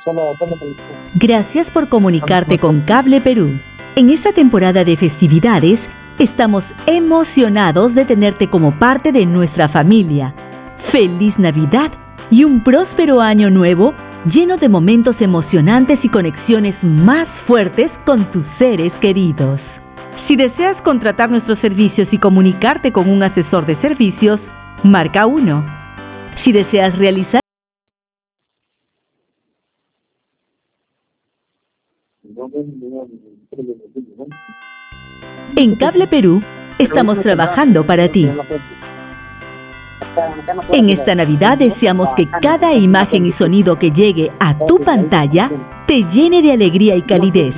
solo televisión. Gracias por comunicarte con Cable Perú. En esta temporada de festividades, estamos emocionados de tenerte como parte de nuestra familia. ¡Feliz Navidad y un próspero año nuevo lleno de momentos emocionantes y conexiones más fuertes con tus seres queridos! Si deseas contratar nuestros servicios y comunicarte con un asesor de servicios, marca 1. Si deseas realizar en Cable Perú, estamos trabajando para ti. En esta Navidad deseamos que cada imagen y sonido que llegue a tu pantalla te llene de alegría y calidez.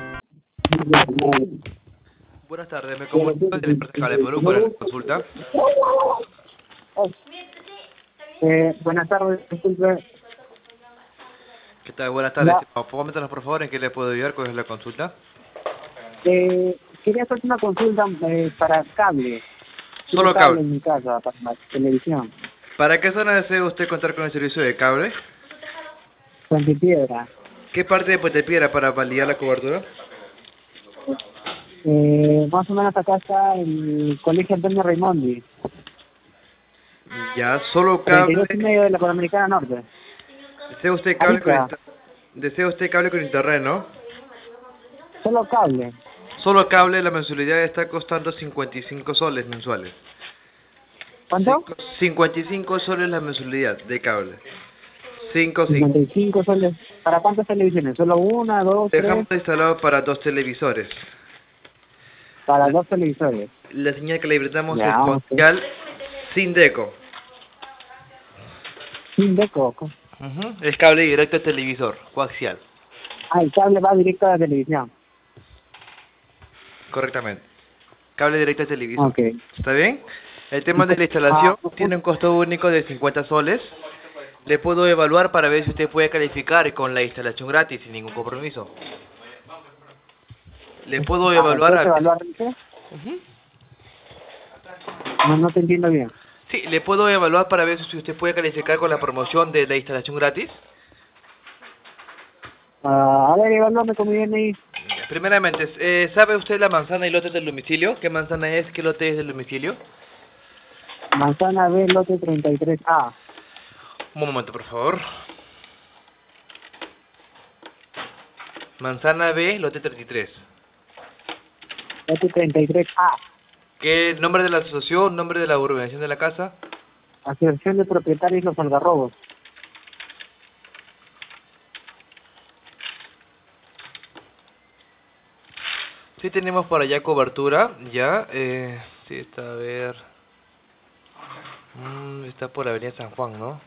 Buenas tardes, me comunico de la empresa Cable Perú para la consulta. Buenas tardes, disculpe. ¿Qué tal? Buenas tardes. Coméntanos por favor en qué le puedo ayudar, cuál es la consulta. Quería hacer una consulta para cable. Solo cable. En mi casa, para la televisión. ¿Para qué zona desea usted contar con el servicio de cable? Puente Piedra. ¿Qué parte de Puente Piedra para validar la cobertura? Más o menos acá está el Colegio Antonio Raimondi. Ya, solo cable. 32,5 de la Panamericana Norte. ¿Desea usted cable con internet, no? Solo cable. Solo cable, la mensualidad está costando 55 soles mensuales. ¿Cuánto? 55 soles la mensualidad de cable. 55 soles. ¿Para cuántas televisiones? ¿Solo una, dos, Dejamos tres? instalado para 2 televisores. Para 2 televisores. La señal que le brindamos Ya, es coaxial sin deco. Sin deco. Es cable directo al televisor, coaxial. Ah, el cable va directo a la televisión. Correctamente. Cable directo al televisor. Ok. ¿Está bien? El tema de la instalación tiene un costo único de 50 soles. Le puedo evaluar para ver si usted puede calificar con la instalación gratis sin ningún compromiso. Le puedo evaluar a... No te entiendo bien. Sí, le puedo evaluar para ver si usted puede calificar con la promoción de la instalación gratis. A ver, evalúame cómo viene ahí. Primeramente, ¿sabe usted la manzana y lote del domicilio? ¿Qué manzana es? ¿Qué lote es del domicilio? Manzana B, lote 33A. Un momento, por favor. Manzana B, lote 33. Lote 33A. ¿Qué nombre de la asociación, nombre de la urbanización de la casa? Asociación de Propietarios Los Algarrobos. Sí tenemos por allá cobertura, ya, sí está, a ver, está por la avenida San Juan, ¿no?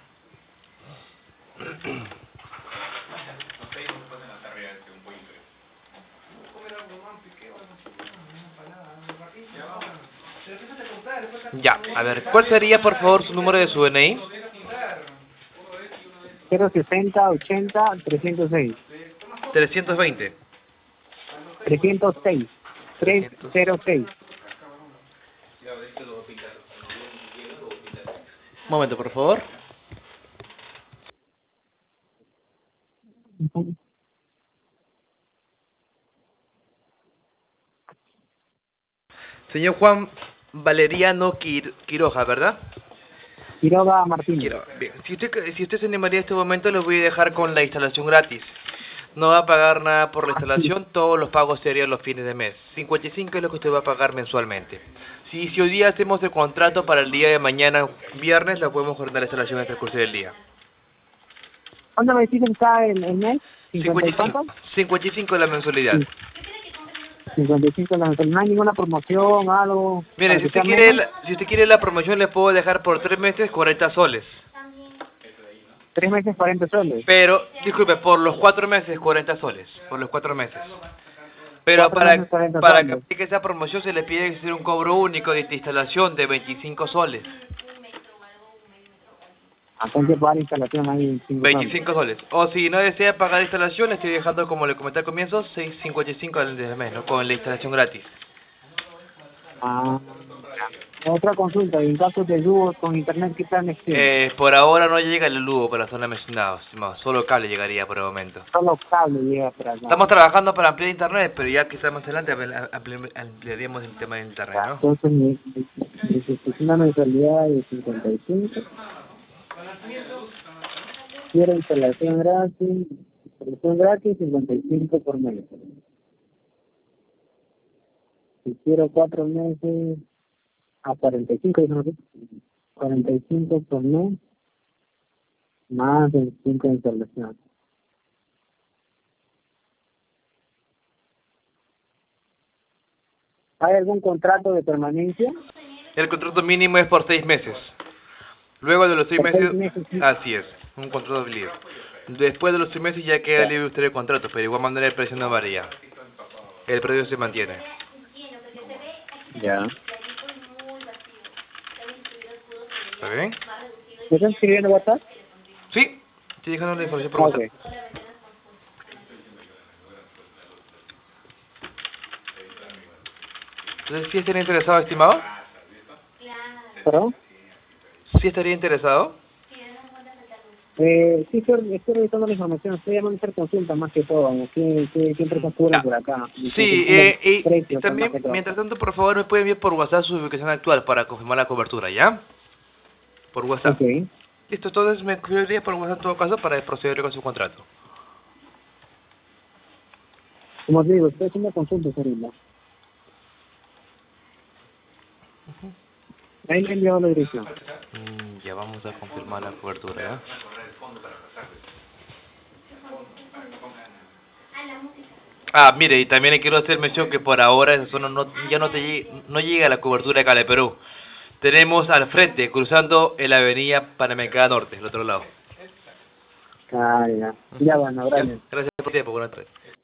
Ya, a ver, ¿cuál sería por favor su número de su DNI? 060 80 306. 320. 306. 306. Un momento, por favor. Señor Juan Valeriano Quiroga, ¿verdad? Quiroga Martínez. Quiroga. Bien. Si usted se animaría en este momento, le voy a dejar con la instalación gratis. No va a pagar nada por la instalación, todos los pagos serían los fines de mes. 55 es lo que usted va a pagar mensualmente. Si hoy día hacemos el contrato para el día de mañana, viernes, la podemos coordinar la instalación en el curso del día. ¿Cuándo me dicen que está el mes? 55 es la mensualidad. Sí. 55 la mensualidad. ¿No hay ninguna promoción, algo? Mire, si usted quiere la promoción, le puedo dejar por 3 meses 40 soles. 3 meses 40 soles. Pero, disculpe, por los 4 meses 40 soles. Por los 4 meses. Pero para que aplique esa promoción se le pide hacer un cobro único de instalación de 25 soles. Entonces pagar instalación ahí 25 soles. O si no desea pagar instalación, le estoy dejando, como le comenté al comienzo, 6.55 al mes, ¿no? Con la instalación gratis. Otra consulta, en caso de dúo con internet, ¿qué planes tiene? Por ahora no llega el Lugo para la zona mencionada, estimado. Solo cable llegaría por el momento. Solo cable llega para acá. Estamos trabajando para ampliar internet, pero ya quizás más adelante ampliaríamos el tema de internet, ¿no? Entonces, es una mensualidad de 55. Quiero instalación gratis, 55 por mes. Si quiero 4 meses, a 45, ¿no? 45 por mes, más 25 de instalación. ¿Hay algún contrato de permanencia? El contrato mínimo es por 6 meses. Luego de los 6 Por meses, 6 meses, sí. así es, un contrato libre. Después de los 6 meses ya queda libre usted el contrato, pero de igual manera el precio no varía. El precio se mantiene. Ya. ¿Está bien? ¿Me están escribiendo WhatsApp? Sí, estoy dejando la información por Ok. WhatsApp. Entonces, ¿sí estaría interesado, estimado? ¿Perdón? ¿Sí estaría interesado? Sí, estoy revisando la información, estoy llamando a hacer consulta más que todo, ¿no? ¿Qué empresas cubren por acá? Sí, y Precios, también, más que todo. mientras tanto, por favor, me puede enviar por WhatsApp su ubicación actual para confirmar la cobertura, ¿ya? Por WhatsApp. Ok. Listo, entonces me escribiría por WhatsApp en todo caso para proceder con su contrato. Como te digo, estoy haciendo consultas ahorita. Ahí me he enviado la dirección. Ya vamos a confirmar la cobertura, ¿ya? Mire, y también le quiero hacer mención que por ahora esa zona no llega a la cobertura de Cale Perú. Tenemos al frente, cruzando en la avenida Panamericana Norte, el otro lado. Ya. Ya, bueno, gracias. Gracias por el tiempo, buenas tardes.